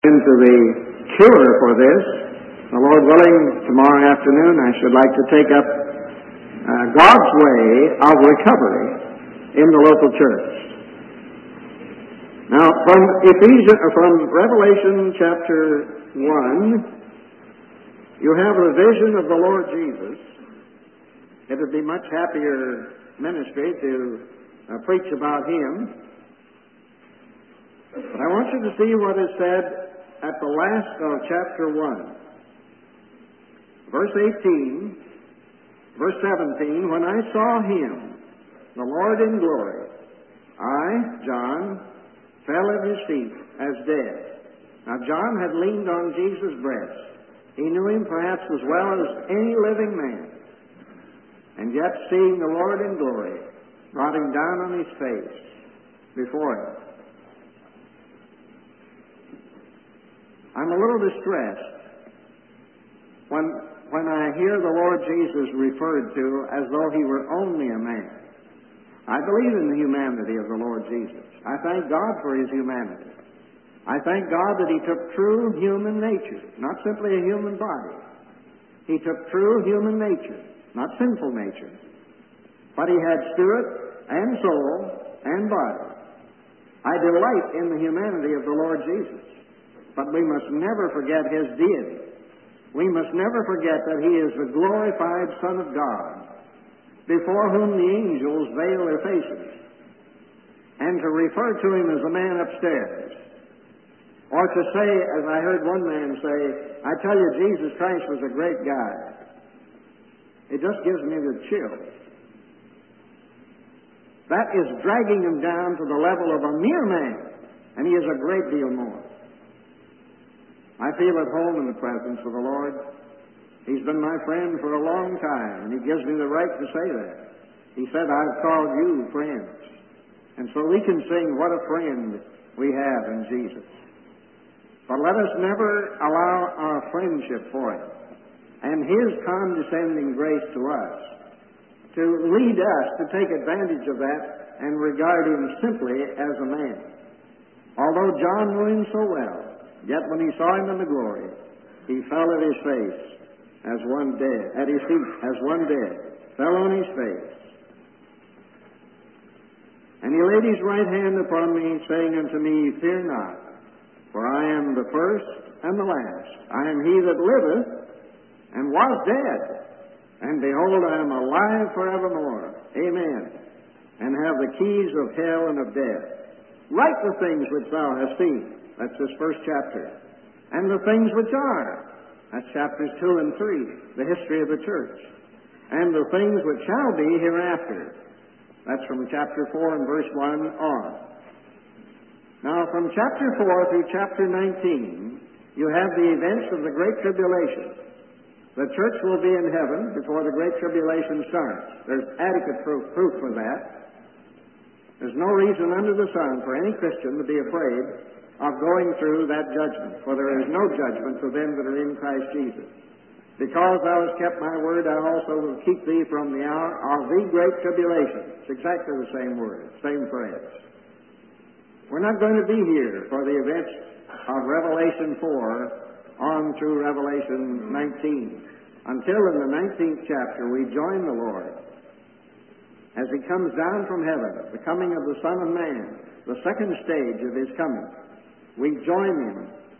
Into the cure for this. The Lord willing, tomorrow afternoon I should like to take up God's way of recovery in the local church. Now, from Revelation chapter 1, you have a vision of the Lord Jesus. It would be much happier ministry to preach about Him. But I want you to see what is said at the last of chapter 1. Verse 18, verse 17, when I saw Him, the Lord in glory, I, John, fell at His feet as dead. Now John had leaned on Jesus' breast. He knew Him perhaps as well as any living man. And yet seeing the Lord in glory, brought him down on his face before Him. I'm a little distressed when I hear the Lord Jesus referred to as though He were only a man. I believe in the humanity of the Lord Jesus. I thank God for His humanity. I thank God that He took true human nature, not simply a human body. He took true human nature, not sinful nature. But He had spirit and soul and body. I delight in the humanity of the Lord Jesus. But we must never forget His deity. We must never forget that He is the glorified Son of God, before whom the angels veil their faces. And to refer to Him as a man upstairs, or to say, as I heard one man say, I tell you, Jesus Christ was a great guy. It just gives me the chills. That is dragging Him down to the level of a mere man, and He is a great deal more. I feel at home in the presence of the Lord. He's been my friend for a long time, and He gives me the right to say that. He said, I've called you friends. And so we can sing, what a friend we have in Jesus. But let us never allow our friendship for Him and His condescending grace to us to lead us to take advantage of that and regard Him simply as a man. Although John knew Him so well, yet when he saw Him in the glory, he fell at His face as one dead, at His feet as one dead, fell on his face. And He laid His right hand upon me, saying unto me, Fear not, for I am the first and the last. I am He that liveth and was dead, and behold, I am alive forevermore. Amen. And have the keys of hell and of death. Write the things which thou hast seen. That's this first chapter. And the things which are. That's chapters 2 and 3, the history of the church. And the things which shall be hereafter. That's from chapter 4 and verse 1 on. Now, from chapter 4 through chapter 19, you have the events of the Great Tribulation. The church will be in heaven before the Great Tribulation starts. There's adequate proof for that. There's no reason under the sun for any Christian to be afraid of going through that judgment, for there is no judgment for them that are in Christ Jesus. Because thou hast kept my word, I also will keep thee from the hour of the great tribulation. It's exactly the same word, same phrase. We're not going to be here for the events of Revelation 4 on through Revelation 19. Until in the 19th chapter we join the Lord as He comes down from heaven, the coming of the Son of Man, the second stage of His coming. We join Him,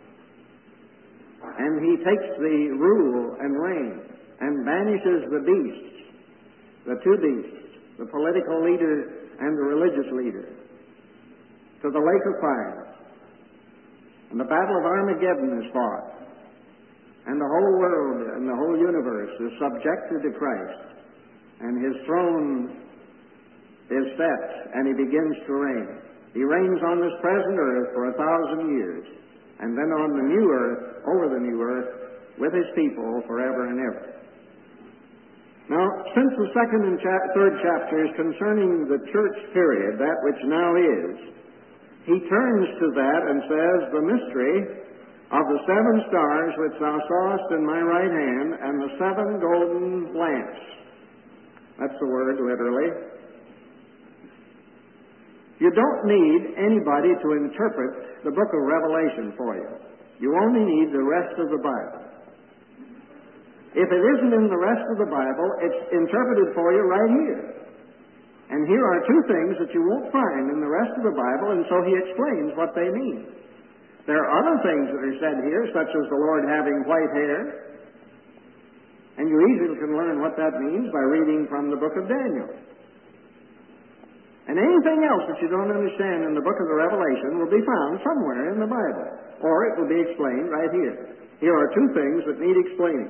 and He takes the rule and reign and banishes the beasts, the two beasts, the political leader and the religious leader, to the lake of fire. And the battle of Armageddon is fought, and the whole world and the whole universe is subjected to Christ, and His throne is set, and He begins to reign. He reigns on this present earth for 1,000 years, and then on the new earth, over the new earth, with His people forever and ever. Now, since the second and third chapters concerning the church period, that which now is, he turns to that and says, the mystery of the 7 stars which thou sawest in my right hand, and the 7 golden lamps. That's the word, literally. You don't need anybody to interpret the book of Revelation for you. You only need the rest of the Bible. If it isn't in the rest of the Bible, it's interpreted for you right here. And here are two things that you won't find in the rest of the Bible, and so he explains what they mean. There are other things that are said here, such as the Lord having white hair, and you easily can learn what that means by reading from the book of Daniel. And anything else that you don't understand in the book of the Revelation will be found somewhere in the Bible, or it will be explained right here. Here are two things that need explaining.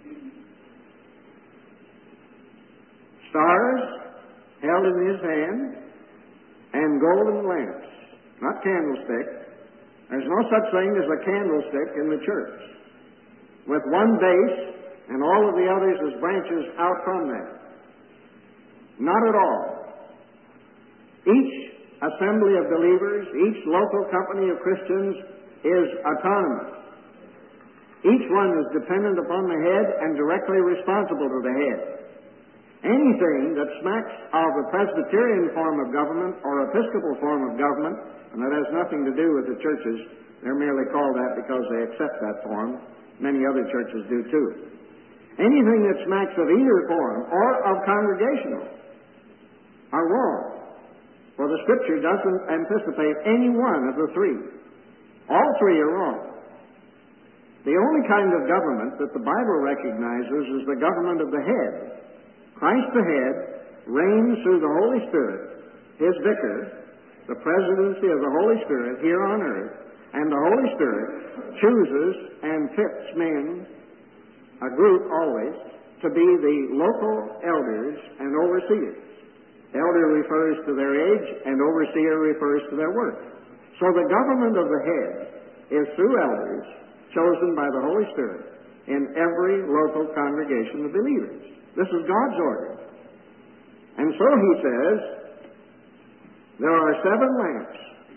Stars held in his hand, and golden lamps, not candlesticks. There's no such thing as a candlestick in the church, with one base and all of the others as branches out from that. Not at all. Each assembly of believers, each local company of Christians is autonomous. Each one is dependent upon the head and directly responsible to the head. Anything that smacks of a Presbyterian form of government or Episcopal form of government, and that has nothing to do with the churches, they're merely called that because they accept that form. Many other churches do too. Anything that smacks of either form or of congregational are wrong, for the Scripture doesn't anticipate any one of the three. All three are wrong. The only kind of government that the Bible recognizes is the government of the head. Christ the head reigns through the Holy Spirit, his vicar, the presidency of the Holy Spirit here on earth, and the Holy Spirit chooses and fits men, a group always, to be the local elders and overseers. Elder refers to their age, and overseer refers to their work. So the government of the head is through elders chosen by the Holy Spirit in every local congregation of believers. This is God's order. And so he says, there are 7 lamps.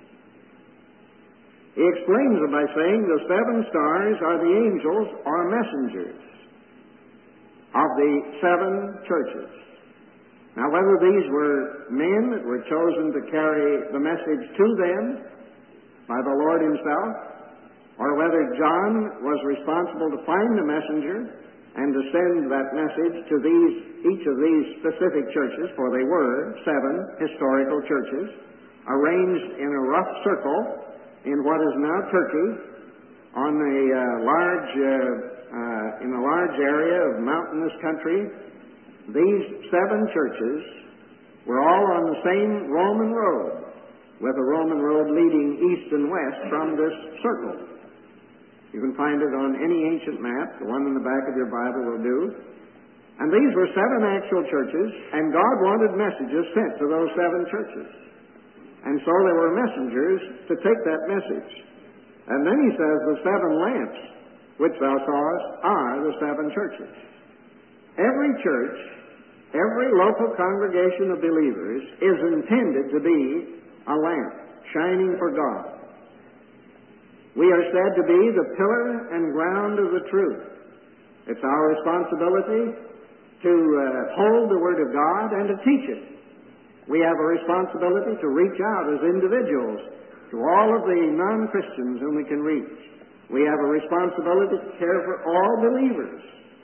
He explains it by saying the 7 stars are the angels or messengers of the 7 churches. Now, whether these were men that were chosen to carry the message to them by the Lord himself, or whether John was responsible to find the messenger and to send that message to each of these specific churches, for they were 7 historical churches, arranged in a rough circle in what is now Turkey, on a large area of mountainous country. These 7 churches were all on the same Roman road, with a Roman road leading east and west from this circle. You can find it on any ancient map. The one in the back of your Bible will do. And these were 7 actual churches, and God wanted messages sent to those 7 churches. And so there were messengers to take that message. And then he says the 7 lamps, which thou sawest, are the 7 churches. Every church, every local congregation of believers is intended to be a lamp shining for God. We are said to be the pillar and ground of the truth. It's our responsibility to hold the Word of God and to teach it. We have a responsibility to reach out as individuals to all of the non-Christians whom we can reach. We have a responsibility to care for all believers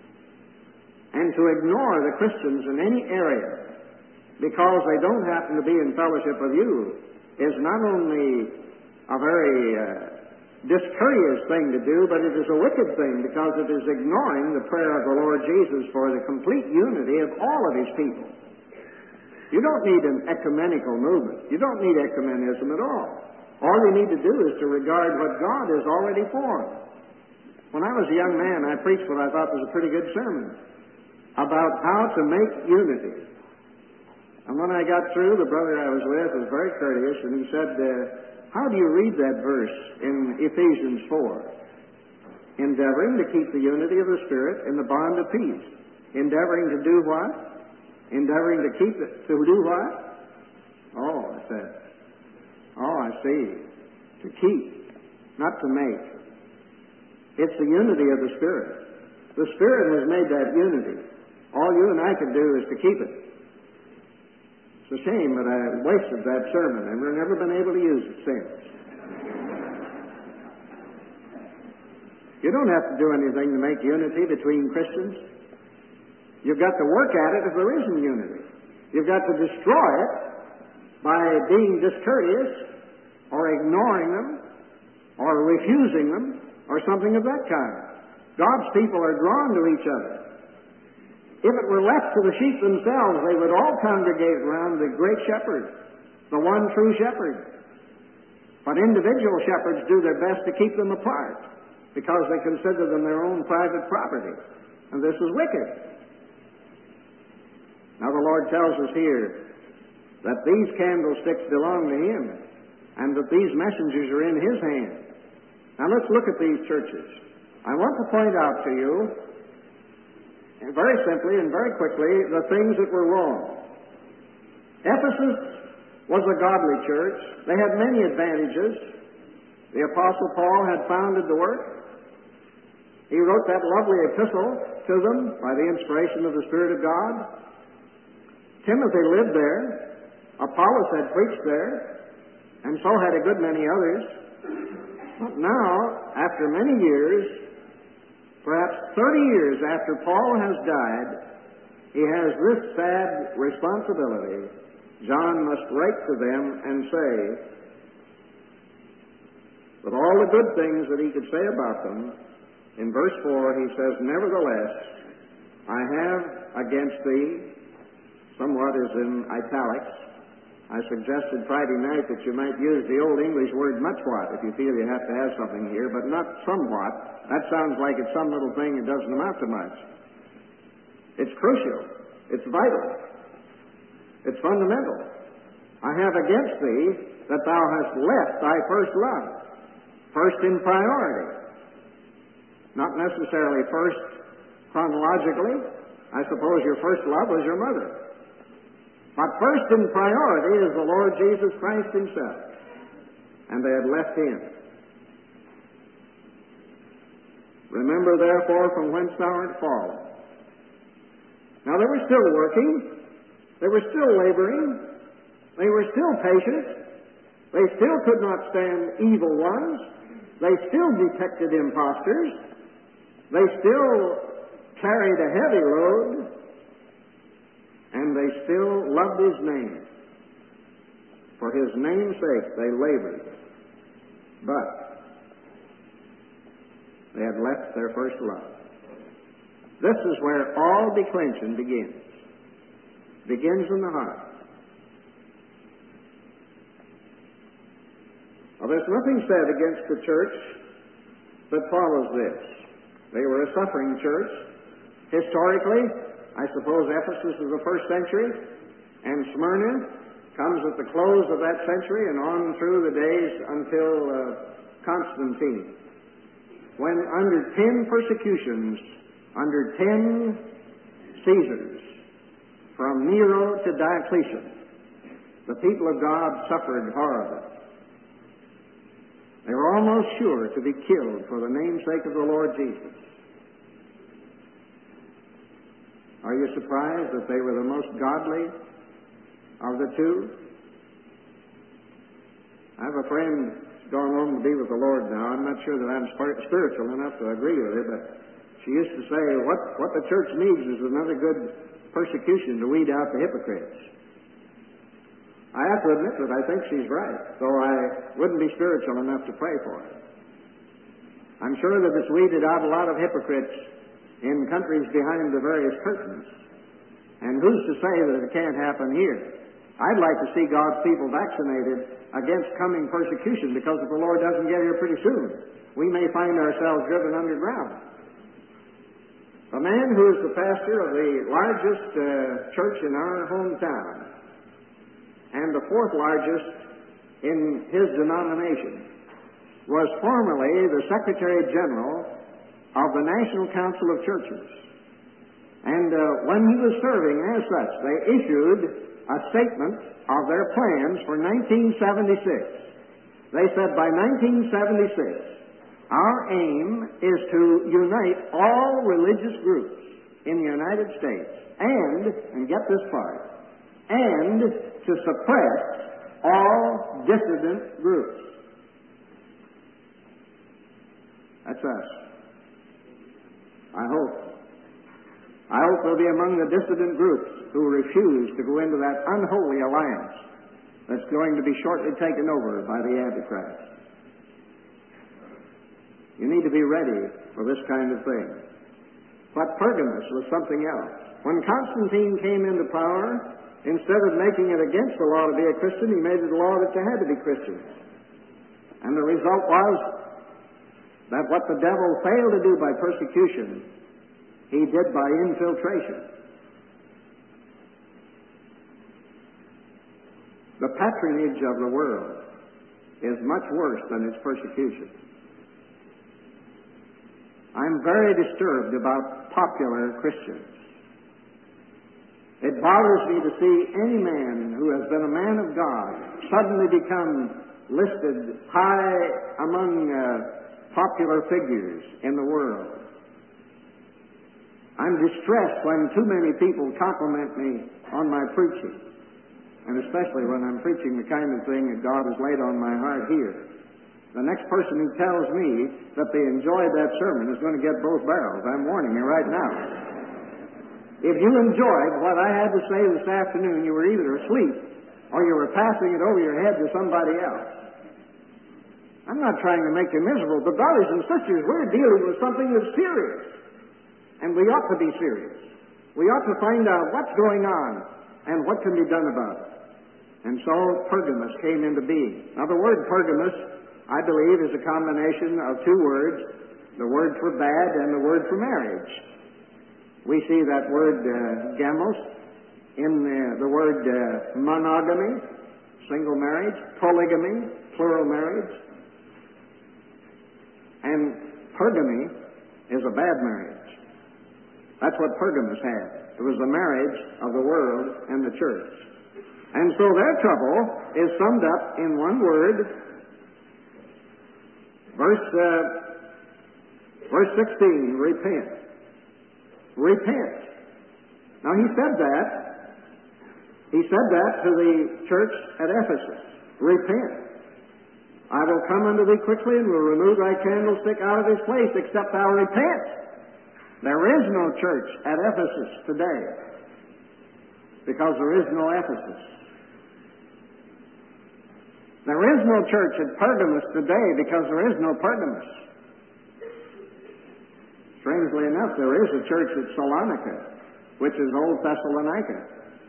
and to ignore the Christians in any area because they don't happen to be in fellowship with you is not only a very discourteous thing to do, but it is a wicked thing because it is ignoring the prayer of the Lord Jesus for the complete unity of all of his people. You don't need an ecumenical movement. You don't need ecumenism at all. All you need to do is to regard what God has already formed. When I was a young man, I preached what I thought was a pretty good sermon about how to make unity. And when I got through, the brother I was with was very courteous, and he said, how do you read that verse in Ephesians 4? Endeavoring to keep the unity of the Spirit in the bond of peace. Endeavoring to do what? Endeavoring to keep it. To do what? Oh, I said. Oh, I see. To keep, not to make. It's the unity of the Spirit. The Spirit has made that unity. All you and I can do is to keep it. It's a shame that I wasted that sermon and we've never been able to use it since. You don't have to do anything to make unity between Christians. You've got to work at it if there isn't unity. You've got to destroy it by being discourteous or ignoring them or refusing them or something of that kind. God's people are drawn to each other. If it were left to the sheep themselves, they would all congregate around the great shepherd, the one true shepherd. But individual shepherds do their best to keep them apart because they consider them their own private property. And this is wicked. Now the Lord tells us here that these candlesticks belong to Him and that these messengers are in His hand. Now let's look at these churches. I want to point out to you, very simply and very quickly, the things that were wrong. Ephesus was a godly church. They had many advantages. The Apostle Paul had founded the work. He wrote that lovely epistle to them by the inspiration of the Spirit of God. Timothy lived there. Apollos had preached there, and so had a good many others. But now, after many years, perhaps 30 years after Paul has died, he has this sad responsibility. John must write to them and say that all the good things that he could say about them, in verse 4 he says, "Nevertheless, I have against thee," somewhat is in italics. I suggested Friday night that you might use the Old English word much what if you feel you have to have something here, but not somewhat. That sounds like it's some little thing that doesn't amount to much. It's crucial. It's vital. It's fundamental. "I have against thee that thou hast left thy first love." First in priority. Not necessarily first chronologically. I suppose your first love was your mother. But first in priority is the Lord Jesus Christ Himself. And they had left Him. "Remember therefore from whence thou art fallen." Now they were still working. They were still laboring. They were still patient. They still could not stand evil ones. They still detected impostors. They still carried a heavy load. And they still loved His name. For His name's sake they labored. But they had left their first love. This is where all declension begins. Begins in the heart. Well, there's nothing said against the church that follows this. They were a suffering church. Historically, I suppose Ephesus is the first century, and Smyrna comes at the close of that century and on through the days until Constantine, when under 10 persecutions, under 10 Caesars, from Nero to Diocletian, the people of God suffered horribly. They were almost sure to be killed for the namesake of the Lord Jesus. Are you surprised that they were the most godly of the two? I have a friend who's gone home to be with the Lord now. I'm not sure that I'm spiritual enough to agree with her, but she used to say, what the church needs is another good persecution to weed out the hypocrites. I have to admit that I think she's right, though I wouldn't be spiritual enough to pray for her. I'm sure that it's weeded out a lot of hypocrites in countries behind the various curtains. And who's to say that it can't happen here? I'd like to see God's people vaccinated against coming persecution, because if the Lord doesn't get here pretty soon, we may find ourselves driven underground. The man who is the pastor of the largest church in our hometown and the fourth largest in his denomination was formerly the Secretary General of the National Council of Churches. And when he was serving as such, they issued a statement of their plans for 1976. They said by 1976, our aim is to unite all religious groups in the United States and get this part, and to suppress all dissident groups. That's us. I hope. I hope they'll be among the dissident groups who refuse to go into that unholy alliance that's going to be shortly taken over by the Antichrist. You need to be ready for this kind of thing. But Pergamos was something else. When Constantine came into power, instead of making it against the law to be a Christian, he made it a law that you had to be Christians. And the result was that what the devil failed to do by persecution, he did by infiltration. The patronage of the world is much worse than its persecution. I'm very disturbed about popular Christians. It bothers me to see any man who has been a man of God suddenly become listed high among popular figures in the world. I'm distressed when too many people compliment me on my preaching, and especially when I'm preaching the kind of thing that God has laid on my heart here. The next person who tells me that they enjoyed that sermon is going to get both barrels. I'm warning you right now. If you enjoyed what I had to say this afternoon, you were either asleep or you were passing it over your head to somebody else. I'm not trying to make you miserable, but brothers and sisters, we're dealing with something that's serious. And we ought to be serious. We ought to find out what's going on and what can be done about it. And so Pergamos came into being. Now the word Pergamos, I believe, is a combination of two words, the word for bad and the word for marriage. We see that word gamos in the word monogamy, single marriage, polygamy, plural marriage. And pergamy is a bad marriage. That's what Pergamos had. It was the marriage of the world and the church. And so their trouble is summed up in one word. Verse 16, repent. Repent. Now he said that to the church at Ephesus. Repent. I will come unto thee quickly and will remove thy candlestick out of his place, except thou repent. There is no church at Ephesus today, because there is no Ephesus. There is no church at Pergamos today because there is no Pergamos. Strangely enough, there is a church at Salonica, which is Old Thessalonica.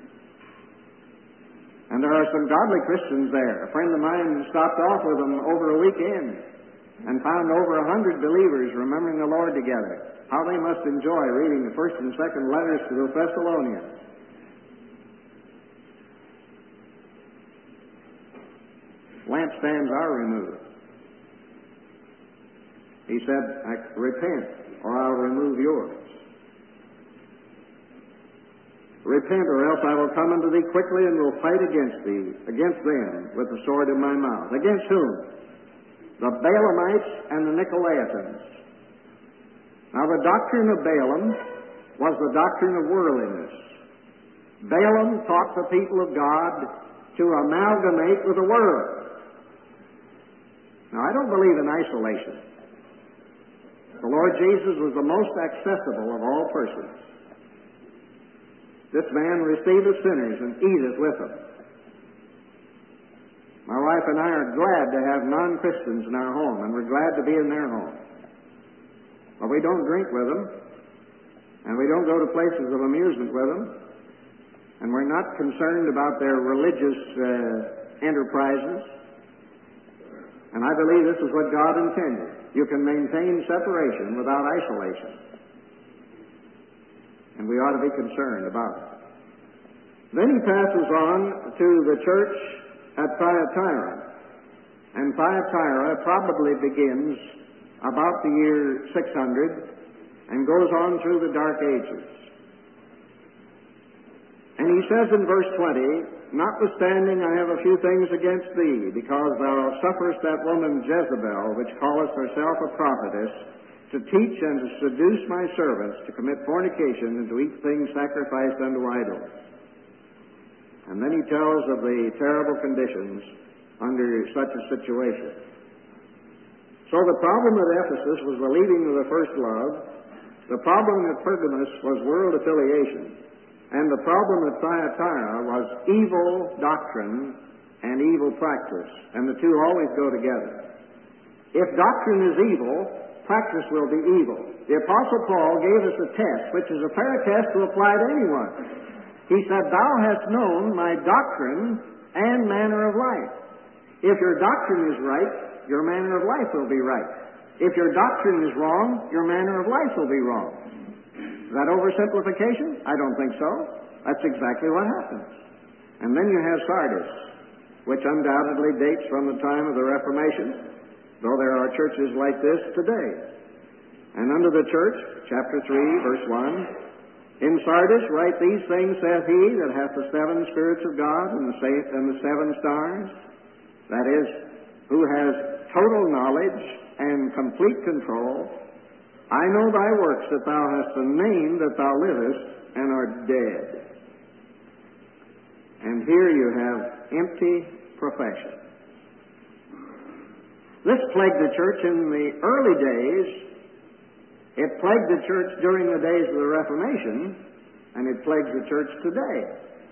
And there are some godly Christians there. A friend of mine stopped off with them over a weekend and found over 100 believers remembering the Lord together. How they must enjoy reading the first and second letters to the Thessalonians. Lampstands are removed. He said, repent, or I'll remove yours. Repent, or else I will come unto thee quickly and will fight against them with the sword in my mouth. Against whom? The Balaamites and the Nicolaitans. Now the doctrine of Balaam was the doctrine of worldliness. Balaam taught the people of God to amalgamate with the world. Now, I don't believe in isolation. The Lord Jesus was the most accessible of all persons. This man receiveth sinners and eateth with them. My wife and I are glad to have non-Christians in our home, and we're glad to be in their home. But we don't drink with them, and we don't go to places of amusement with them, and we're not concerned about their religious enterprises. And I believe this is what God intended. You can maintain separation without isolation. And we ought to be concerned about it. Then he passes on to the church at Thyatira. And Thyatira probably begins about the year 600 and goes on through the Dark Ages. And he says in verse 20, notwithstanding I have a few things against thee, because thou sufferest that woman Jezebel, which calleth herself a prophetess, to teach and to seduce my servants to commit fornication and to eat things sacrificed unto idols. And then he tells of the terrible conditions under such a situation. So the problem at Ephesus was the leaving of the first love, The problem at Pergamos was world affiliation, and the problem at Thyatira was evil doctrine and evil practice, and the two always go together. If doctrine is evil, practice will be evil. The Apostle Paul gave us a test, which is a fair test to apply to anyone. He said, "Thou hast known my doctrine and manner of life." If your doctrine is right, your manner of life will be right. If your doctrine is wrong, your manner of life will be wrong. Is that oversimplification? I don't think so. That's exactly what happens. And then you have Sardis, which undoubtedly dates from the time of the Reformation, though there are churches like this today. And unto the church, chapter 3, verse 1, "In Sardis write these things, saith he that hath the seven spirits of God and the seven stars," that is, who has total knowledge and complete control. "I know thy works, that thou hast a name, that thou livest, and art dead." And here you have empty profession. This plagued the church in the early days. It plagued the church during the days of the Reformation, and it plagues the church today.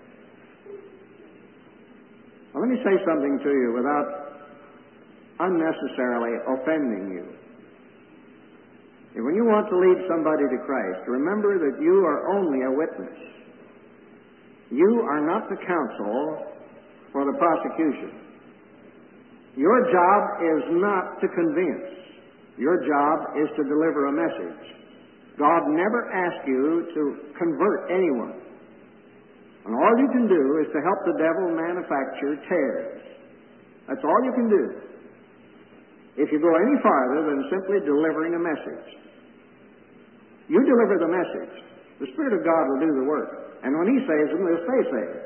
Now, let me say something to you without unnecessarily offending you. When you want to lead somebody to Christ, remember that you are only a witness. You are not the counsel for the prosecution. Your job is not to convince. Your job is to deliver a message. God never asked you to convert anyone. And all you can do is to help the devil manufacture tares. That's all you can do. If you go any farther than simply delivering a message. You deliver the message. The Spirit of God will do the work. And when He saves them, they'll stay saved.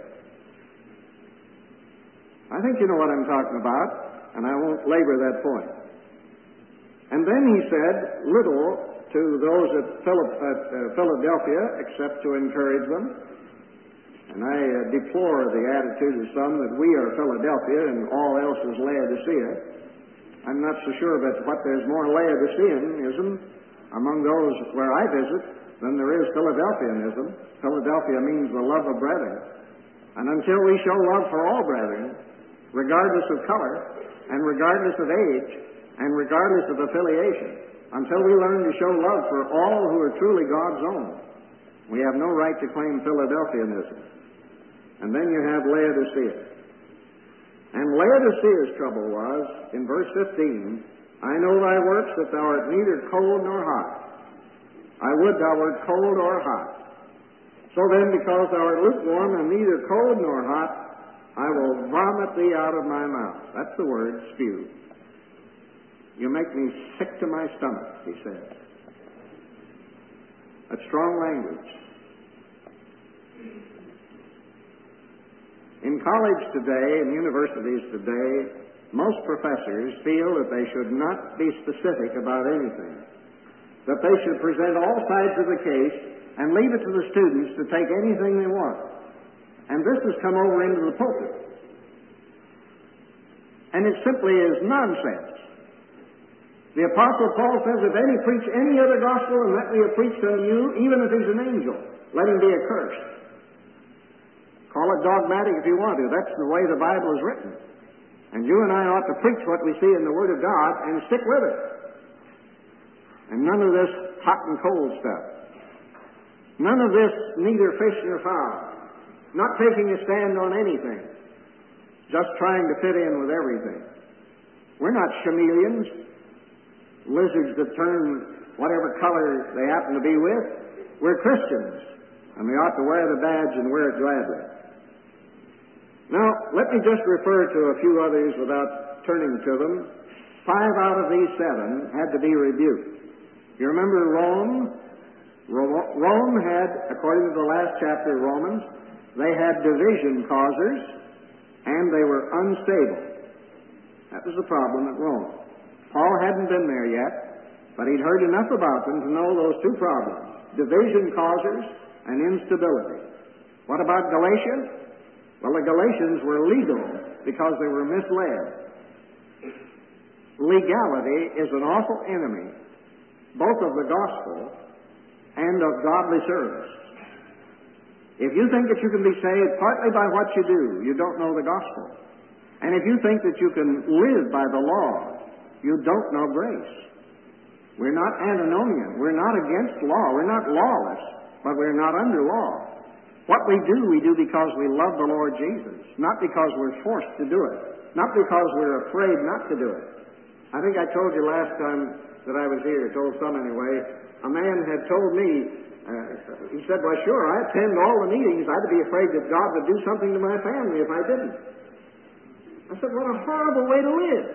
I think you know what I'm talking about, and I won't labor that point. And then He said little to those at Philadelphia except to encourage them. And I deplore the attitude of some that we are Philadelphia and all else is Laodicea. I'm not so sure about what there's more Laodiceanism among those where I visit than there is Philadelphianism. Philadelphia means the love of brethren. And until we show love for all brethren, regardless of color, and regardless of age, and regardless of affiliation, until we learn to show love for all who are truly God's own, we have no right to claim Philadelphianism. And then you have Laodicea. And Laodicea's trouble was, in verse 15, "I know thy works, that thou art neither cold nor hot. I would thou wert cold or hot. So then, because thou art lukewarm and neither cold nor hot, I will vomit thee out of my mouth." That's the word, spew. "You make me sick to my stomach," he said. That's strong language. In college today, in universities today, most professors feel that they should not be specific about anything, that they should present all sides of the case and leave it to the students to take anything they want. And this has come over into the pulpit. And it simply is nonsense. The Apostle Paul says, "If any preach any other gospel than that we have preached unto you, even if he's an angel, let him be accursed." Call it dogmatic if you want to. That's the way the Bible is written. And you and I ought to preach what we see in the Word of God and stick with it. And none of this hot and cold stuff. None of this neither fish nor fowl. Not taking a stand on anything. Just trying to fit in with everything. We're not chameleons, lizards that turn whatever color they happen to be with. We're Christians, and we ought to wear the badge and wear it gladly. Now, let me just refer to a few others without turning to them. 5 out of these 7 had to be rebuked. You remember Rome? Rome had, according to the last chapter of Romans, they had division causers, and they were unstable. That was the problem at Rome. Paul hadn't been there yet, but he'd heard enough about them to know those two problems, division causers and instability. What about Galatia? Well, the Galatians were legal because they were misled. Legality is an awful enemy, both of the gospel and of godly service. If you think that you can be saved partly by what you do, you don't know the gospel. And if you think that you can live by the law, you don't know grace. We're not antinomian. We're not against law. We're not lawless, but we're not under law. What we do because we love the Lord Jesus, not because we're forced to do it, not because we're afraid not to do it. I think I told you last time that I was here, told some anyway, a man had told me, he said, well, sure, I attend all the meetings. I'd be afraid that God would do something to my family if I didn't. I said, what a horrible way to live.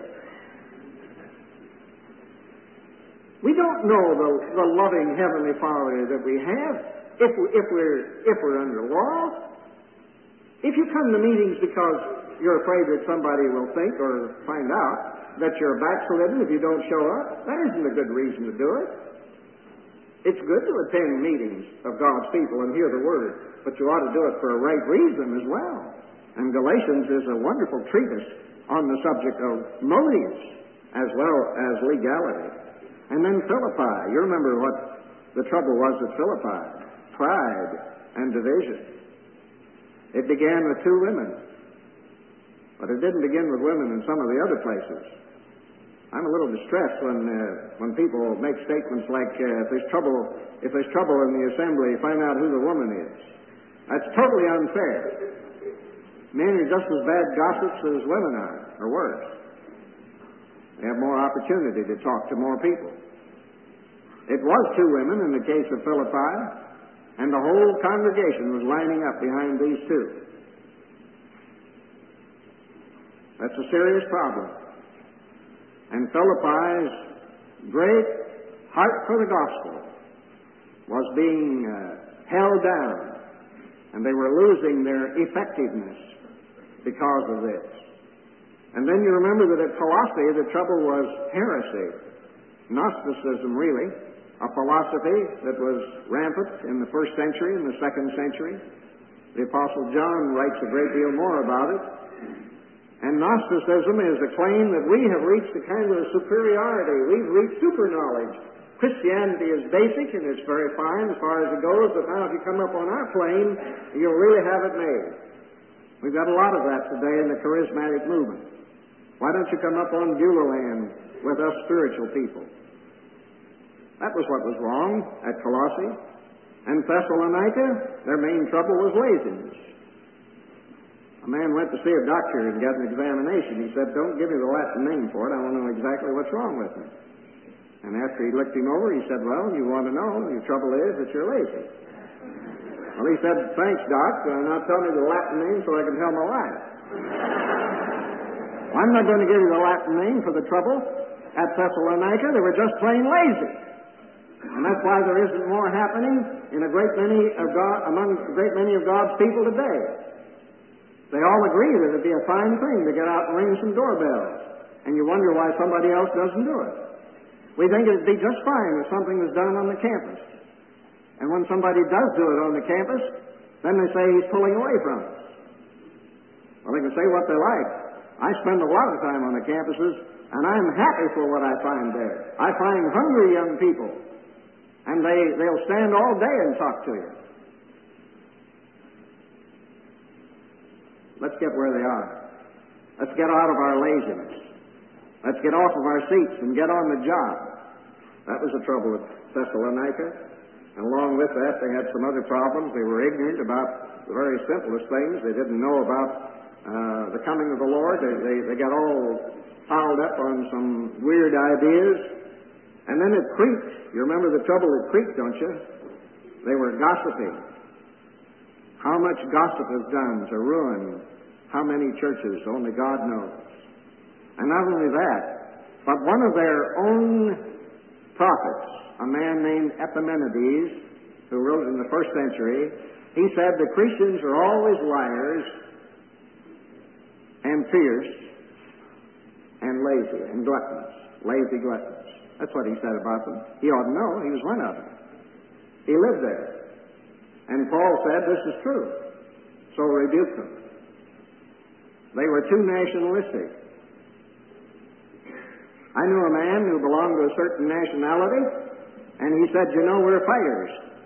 We don't know the loving Heavenly Father that we have if we're under law. If you come to meetings because you're afraid that somebody will think or find out that you're backslidden if you don't show up, that isn't a good reason to do it. It's good to attend meetings of God's people and hear the Word, but you ought to do it for a right reason as well. And Galatians is a wonderful treatise on the subject of motives as well as legality. And then Philippi. You remember what the trouble was at Philippi. Pride and division. It began with two women. But it didn't begin with women in some of the other places. I'm a little distressed when people make statements like, if there's trouble in the assembly, find out who the woman is. That's totally unfair. Men are just as bad gossips as women are, or worse. They have more opportunity to talk to more people. It was two women in the case of Philippi, and the whole congregation was lining up behind these two. That's a serious problem. And Philippi's great heart for the gospel was being held down, and they were losing their effectiveness because of this. And then you remember that at Colossae the trouble was heresy, Gnosticism really, a philosophy that was rampant in the first century and the second century. The Apostle John writes a great deal more about it. And Gnosticism is a claim that we have reached a kind of superiority. We've reached super knowledge. Christianity is basic and it's very fine as far as it goes, but now if you come up on our plane, you'll really have it made. We've got a lot of that today in the charismatic movement. Why don't you come up on Beulah land with us spiritual people? That was what was wrong at Colossae. And Thessalonica, their main trouble was laziness. A man went to see a doctor and got an examination. He said, don't give me the Latin name for it. I want to know exactly what's wrong with me. And after he looked him over, he said, well, you want to know, your trouble is that you're lazy. Well, he said, thanks, Doc. Now tell me the Latin name so I can tell my wife. Well, I'm not going to give you the Latin name for the trouble at Thessalonica. They were just plain lazy. And that's why there isn't more happening in among a great many of God's people today. They all agree that it'd be a fine thing to get out and ring some doorbells. And you wonder why somebody else doesn't do it. We think it'd be just fine if something was done on the campus. And when somebody does do it on the campus, then they say he's pulling away from us. Well, they can say what they like. I spend a lot of time on the campuses, and I'm happy for what I find there. I find hungry young people, and they'll stand all day and talk to you. Let's get where they are. Let's get out of our laziness. Let's get off of our seats and get on the job. That was the trouble with Thessalonica. And along with that, they had some other problems. They were ignorant about the very simplest things. They didn't know about the coming of the Lord. They got all piled up on some weird ideas. And then at Crete, you remember the trouble at Crete, don't you? They were gossiping. How much gossip is done to ruin how many churches, only God knows. And not only that, but one of their own prophets, a man named Epimenides, who wrote in the first century, he said the Christians are always liars and fierce and lazy and gluttons, lazy gluttons. That's what he said about them. He ought to know. He was one of them. He lived there. And Paul said, this is true. So rebuke them. They were too nationalistic. I knew a man who belonged to a certain nationality, and he said, you know, we're fighters.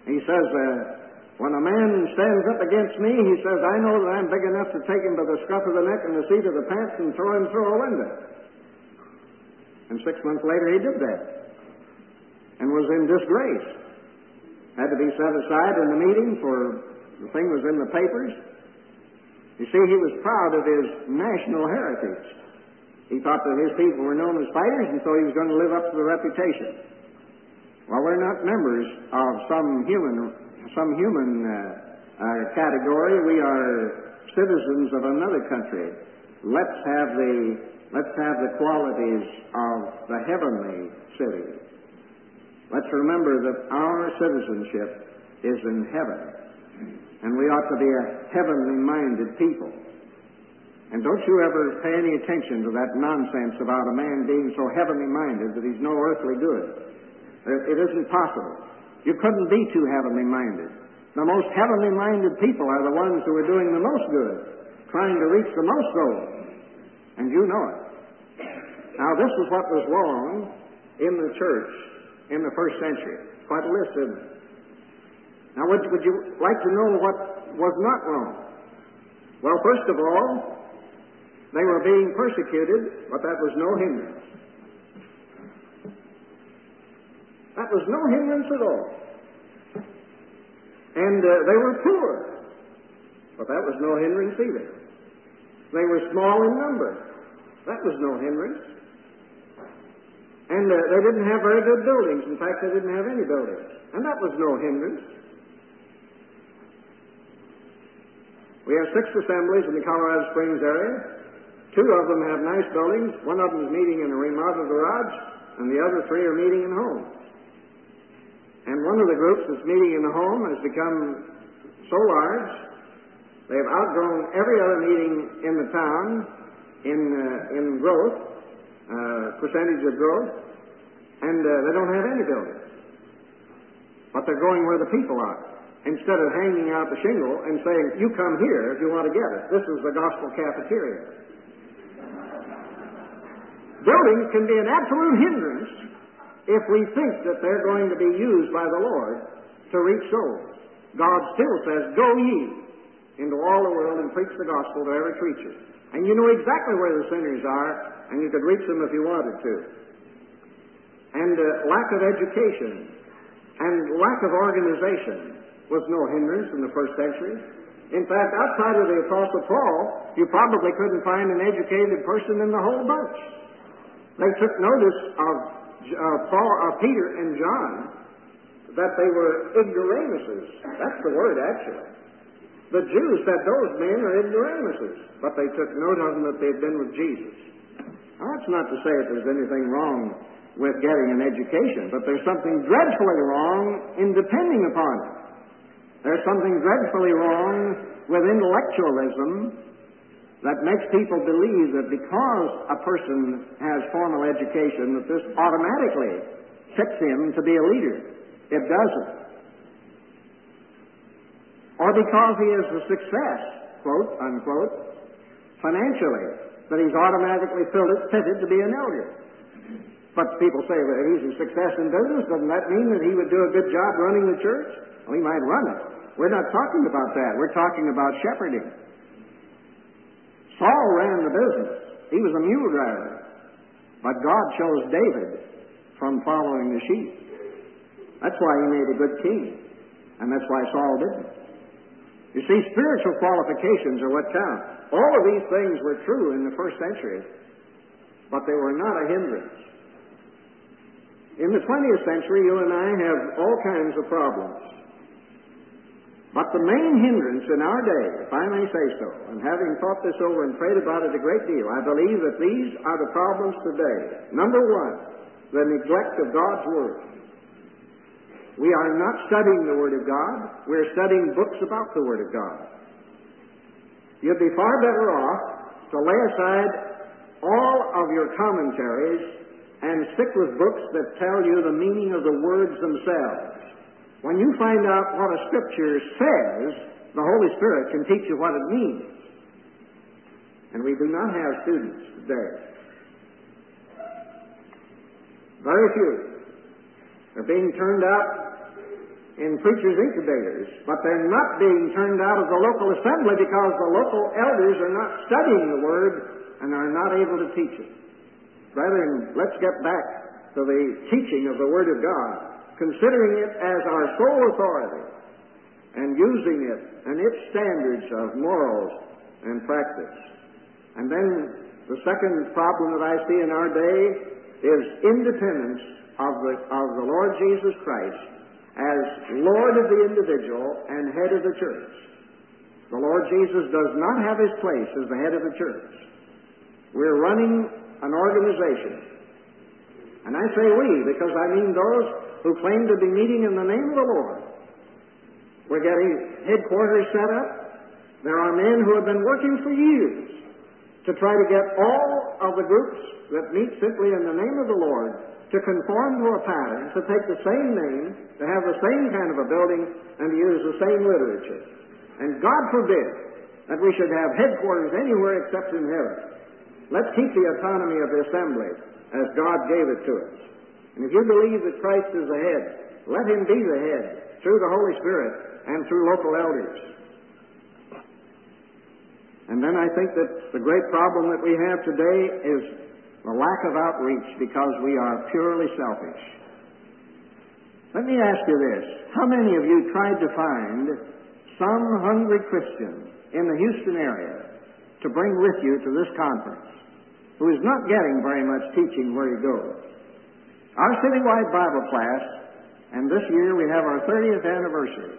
He says, when a man stands up against me, he says, I know that I'm big enough to take him by the scruff of the neck and the seat of the pants and throw him through a window. And 6 months later he did that and was in disgrace. Had to be set aside in the meeting, for the thing was in the papers. You see, he was proud of his national heritage. He thought that his people were known as fighters, and so he was going to live up to the reputation. Well, we're not members of some human category. We are citizens of another country. Let's have the qualities of the heavenly city. Let's remember that our citizenship is in heaven, and we ought to be a heavenly-minded people. And don't you ever pay any attention to that nonsense about a man being so heavenly-minded that he's no earthly good. It isn't possible. You couldn't be too heavenly-minded. The most heavenly-minded people are the ones who are doing the most good, trying to reach the most souls. And you know it. Now, this is what was wrong in the church in the first century. Quite a list, isn't it? Now, would you like to know what was not wrong? Well, first of all, they were being persecuted, but that was no hindrance. That was no hindrance at all. And they were poor, but that was no hindrance either. They were small in number. That was no hindrance. And they didn't have very good buildings. In fact, they didn't have any buildings. And that was no hindrance. We have 6 assemblies in the Colorado Springs area. 2 of them have nice buildings. 1 of them is meeting in a remodeled garage, and the other 3 are meeting in homes. And one of the groups that's meeting in the home has become so large, they've outgrown every other meeting in the town in growth, percentage of growth, and they don't have any buildings. But they're going where the people are, instead of hanging out the shingle and saying, you come here if you want to get it. This is the gospel cafeteria. Buildings can be an absolute hindrance if we think that they're going to be used by the Lord to reach souls. God still says, go ye into all the world and preach the gospel to every creature. And you know exactly where the sinners are, and you could reach them if you wanted to. And lack of education and lack of organization was no hindrance in the first century. In fact, outside of the Apostle Paul, you probably couldn't find an educated person in the whole bunch. They took notice of Peter and John, that they were ignoramuses. That's the word, actually. The Jews said those men are ignoramuses, but they took note of them that they had been with Jesus. Now, that's not to say that there's anything wrong with getting an education, but there's something dreadfully wrong in depending upon it. There's something dreadfully wrong with intellectualism that makes people believe that because a person has formal education, that this automatically fits him to be a leader. It doesn't. Or because he is a success, quote, unquote, financially, that he's automatically fitted to be an elder. But people say, well, if he's a success in business, doesn't that mean that he would do a good job running the church? Well, he might run it. We're not talking about that. We're talking about shepherding. Saul ran the business. He was a mule driver. But God chose David from following the sheep. That's why he made a good king. And that's why Saul didn't. You see, spiritual qualifications are what count. All of these things were true in the first century, but they were not a hindrance. In the 20th century, you and I have all kinds of problems. But the main hindrance in our day, if I may say so, and having thought this over and prayed about it a great deal, I believe that these are the problems today. Number 1, the neglect of God's Word. We are not studying the Word of God. We're studying books about the Word of God. You'd be far better off to lay aside all of your commentaries and stick with books that tell you the meaning of the words themselves. When you find out what a Scripture says, the Holy Spirit can teach you what it means. And we do not have students today. Very few. They're being turned out in preachers' incubators, but they're not being turned out of the local assembly because the local elders are not studying the Word and are not able to teach it. Brethren, let's get back to the teaching of the Word of God, considering it as our sole authority and using it and its standards of morals and practice. And then the second problem that I see in our day is independence of the Lord Jesus Christ as Lord of the individual and head of the church. The Lord Jesus does not have his place as the head of the church. We're running an organization. And I say we because I mean those who claim to be meeting in the name of the Lord. We're getting headquarters set up. There are men who have been working for years to try to get all of the groups that meet simply in the name of the Lord to conform to a pattern, to take the same name, to have the same kind of a building, and to use the same literature. And God forbid that we should have headquarters anywhere except in heaven. Let's keep the autonomy of the assembly as God gave it to us. And if you believe that Christ is the head, let him be the head through the Holy Spirit and through local elders. And then I think that the great problem that we have today is the lack of outreach because we are purely selfish. Let me ask you this. How many of you tried to find some hungry Christian in the Houston area to bring with you to this conference who is not getting very much teaching where he goes? Our citywide Bible class, and this year we have our 30th anniversary.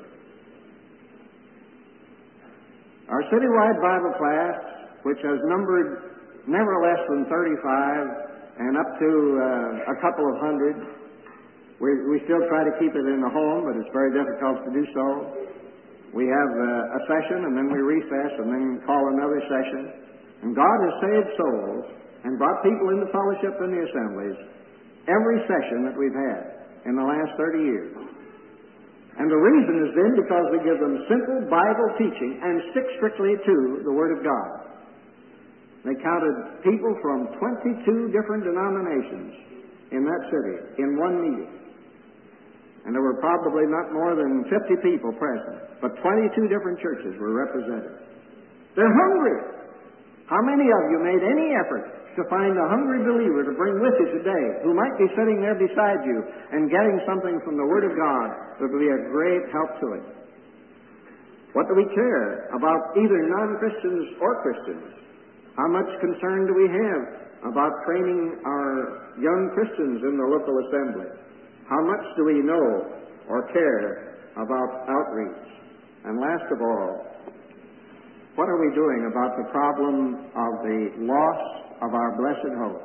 Our citywide Bible class, which has numbered never less than 35 and up to a couple of hundred. We still try to keep it in the home, but it's very difficult to do so. We have a session, and then we recess, and then call another session. And God has saved souls and brought people into fellowship in the assemblies every session that we've had in the last 30 years. And the reason has been because we give them simple Bible teaching and stick strictly to the Word of God. They counted people from 22 different denominations in that city in one meeting. And there were probably not more than 50 people present, but 22 different churches were represented. They're hungry. How many of you made any effort to find a hungry believer to bring with you today who might be sitting there beside you and getting something from the Word of God that would be a great help to it? What do we care about either non-Christians or Christians? How much concern do we have about training our young Christians in the local assembly? How much do we know or care about outreach? And last of all, what are we doing about the problem of the loss of our blessed hope?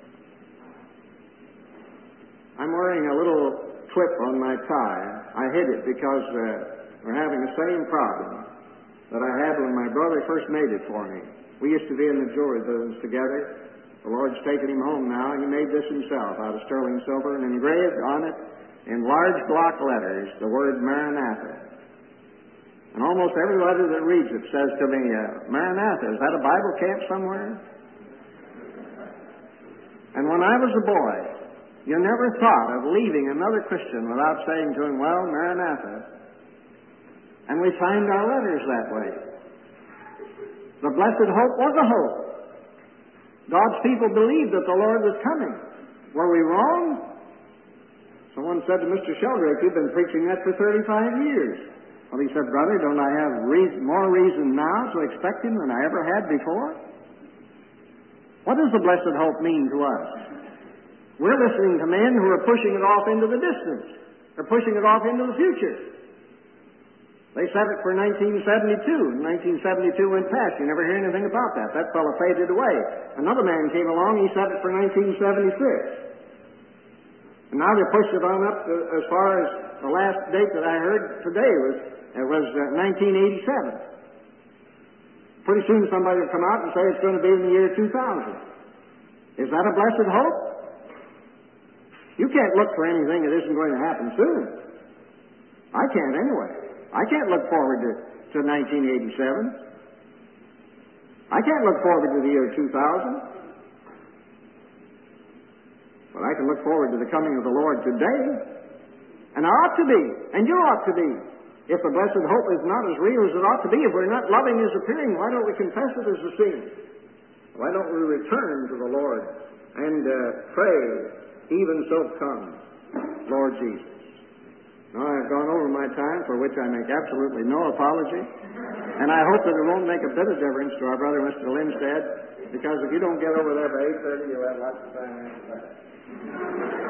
I'm wearing a little clip on my tie. I hid it because we're having the same problem that I had when my brother first made it for me. We used to be in the jewelry business together. The Lord's taken him home now. He made this himself out of sterling silver and engraved on it in large block letters the word Maranatha. And almost every letter that reads it says to me, Maranatha, is that a Bible camp somewhere? And when I was a boy, you never thought of leaving another Christian without saying to him, well, Maranatha. And we signed our letters that way. The blessed hope was a hope. God's people believed that the Lord was coming. Were we wrong? Someone said to Mr. Sheldrake, you've been preaching that for 35 years. Well, he said, brother, don't I have more reason now to expect him than I ever had before? What does the blessed hope mean to us? We're listening to men who are pushing it off into the distance. They're pushing it off into the future. They set it for 1972. 1972 went past. You never hear anything about that. That fellow faded away. Another man came along. He set it for 1976. And now they pushed it on up to, as far as the last date that I heard today was 1987. Pretty soon somebody will come out and say it's going to be in the year 2000. Is that a blessed hope? You can't look for anything that isn't going to happen soon. I can't anyway. I can't look forward to 1987. I can't look forward to the year 2000. But I can look forward to the coming of the Lord today. And I ought to be, and you ought to be. If the blessed hope is not as real as it ought to be, if we're not loving His appearing, why don't we confess it as a sin? Why don't we return to the Lord and pray, even so come, Lord Jesus? Now, I've gone over my time, for which I make absolutely no apology. And I hope that it won't make a bit of difference to our brother, Mr. Lindstead, because if you don't get over there by 8:30, you'll have lots of time after that.